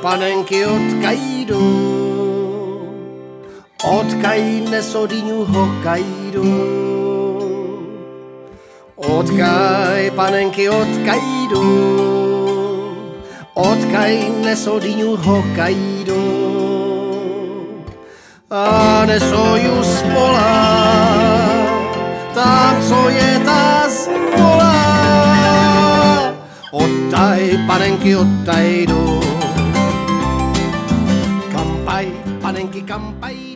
panenky odkajdu, odkaj nesodiňu Hokkaido. Odkaj panenky odkajdu, odkaj nesodiňu Hokkaido. A nesoju spola, tam, co je ta zmola. Odtaj, panenky, odtajdu. Kampaj, panenky, kampaj.